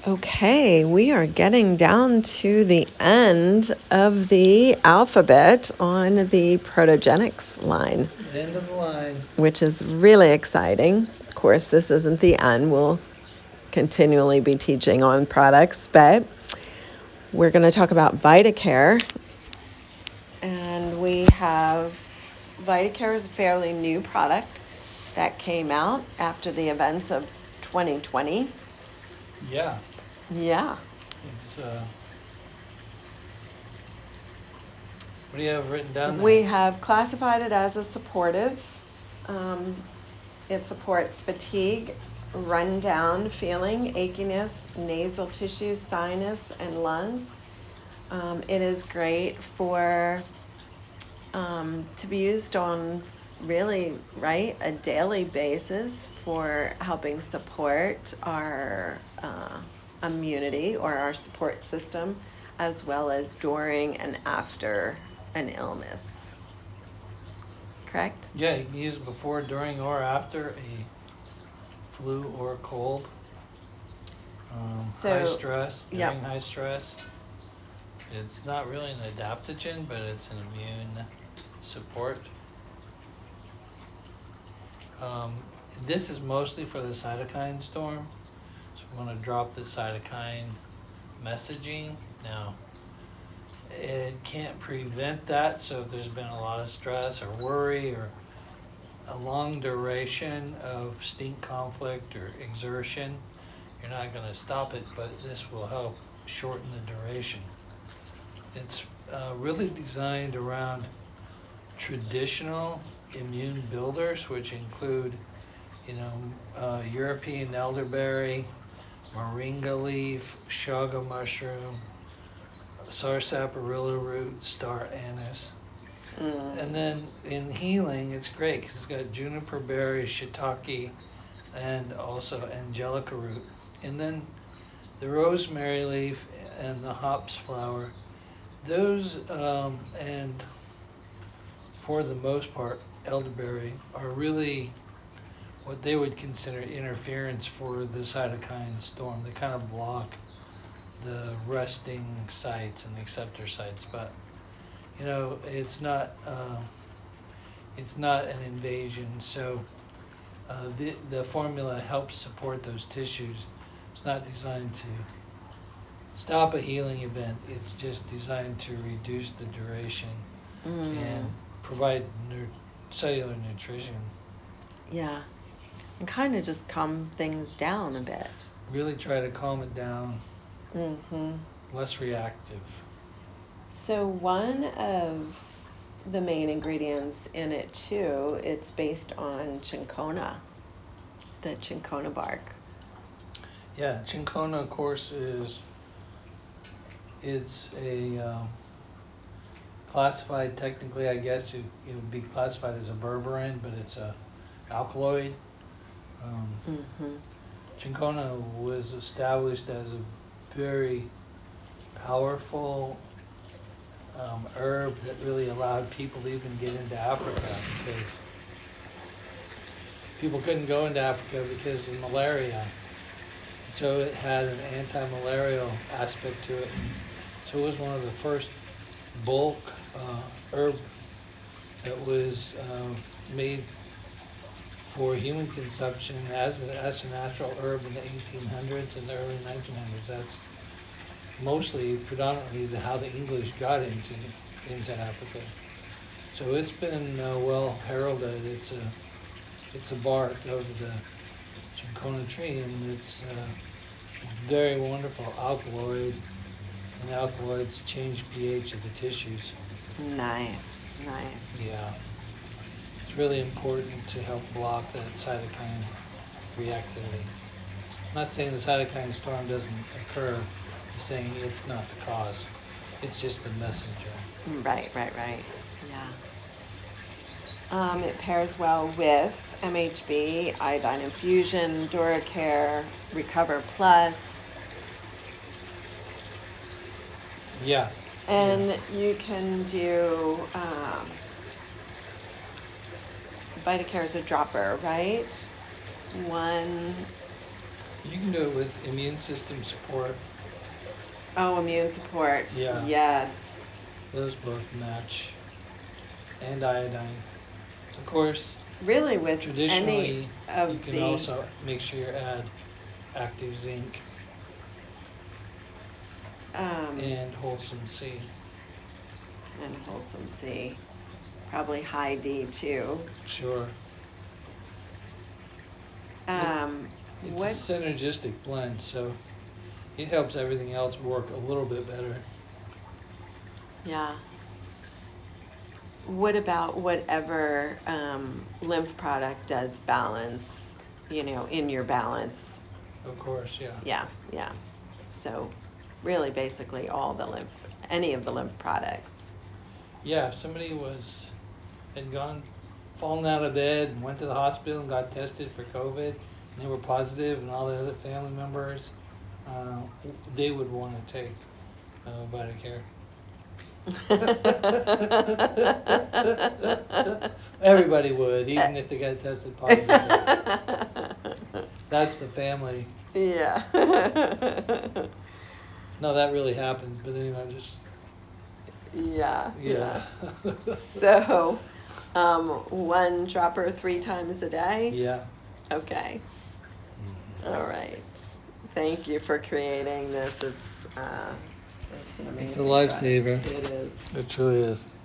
Okay, we are getting down to the end of the alphabet on the Protogenics line. End of the line. Which is really exciting. Of course, this isn't the end. We'll continually be teaching on products, but we're going to talk about VitaCare. And we have VitaCare is a fairly new product that came out after the events of 2020. Yeah. Yeah. It's what do you have written down there? We have classified it as a supportive. It supports fatigue, run-down feeling, achiness, nasal tissues, sinus, and lungs. It is great for to be used on really, a daily basis for helping support our immunity or our support system, as well as during and after an illness. Correct? Yeah, you can use it before, during, or after a flu or a cold. High stress, during high stress. It's not really an adaptogen, but it's an immune support. This is mostly for the cytokine storm. So we want to drop the cytokine messaging. Now, it can't prevent that, so if there's been a lot of stress or worry or a long duration of stink conflict or exertion, you're not going to stop it, but this will help shorten the duration. It's really designed around traditional immune builders, which include, European elderberry, moringa leaf, chaga mushroom, sarsaparilla root, star anise. And then in healing, it's great because it's got juniper berry, shiitake, and also angelica root. And then the rosemary leaf and the hops flower, those, and for the most part, elderberry, are really what they would consider interference for the cytokine storm. They kind of block the resting sites and acceptor sites, but it's not an invasion. So the formula helps support those tissues. It's not designed to stop a healing event. It's just designed to reduce the duration and provide cellular nutrition. Yeah, and kind of just calm things down a bit. Really try to calm it down. Less reactive. So one of the main ingredients in it too, it's based on cinchona, the cinchona bark. Yeah, cinchona, of course, it's a classified, technically, I guess it would be classified as a berberine, but it's a alkaloid. Cinchona was established as a very powerful herb that really allowed people to even get into Africa, because people couldn't go into Africa because of malaria. So it had an anti-malarial aspect to it. And so it was one of the first bulk herb that was made for human consumption as a natural herb in the 1800s and the early 1900s. That's predominantly how the English got into Africa. So it's been well heralded. It's a bark of the cinchona tree, and it's very wonderful alkaloid, and alkaloids change pH of the tissues. Nice. Yeah. It's really important to help block that cytokine reactivity. I'm not saying the cytokine storm doesn't occur. I'm saying it's not the cause. It's just the messenger. Right. Yeah. It pairs well with MHB, iodine infusion, DuraCare, Recover Plus. Yeah. And you can do VitaCare is a dropper, right? 1 You can do it with immune system support. Oh, immune support. Yeah. Yes. Those both match. And iodine. Of course, Really, with traditionally, any of you can the also make sure you add active zinc and wholesome C. And wholesome C. Probably high D too. Sure. It's What? a synergistic blend, so it helps everything else work a little bit better. Yeah. What about whatever lymph product does balance, in your balance? Of course, yeah. Yeah. So really basically any of the lymph products. Yeah, if somebody had fallen out of bed and went to the hospital and got tested for COVID, and they were positive, and all the other family members, they would want to take Vitacare. Everybody would, even if they got tested positive. That's the family. Yeah. No, that really happens, but anyway, I'm just. Yeah. So, one dropper 3 times a day? Yeah. Okay. Mm-hmm. All right. Thank you for creating this. It's an amazing It's a lifesaver. product. It is. It truly is.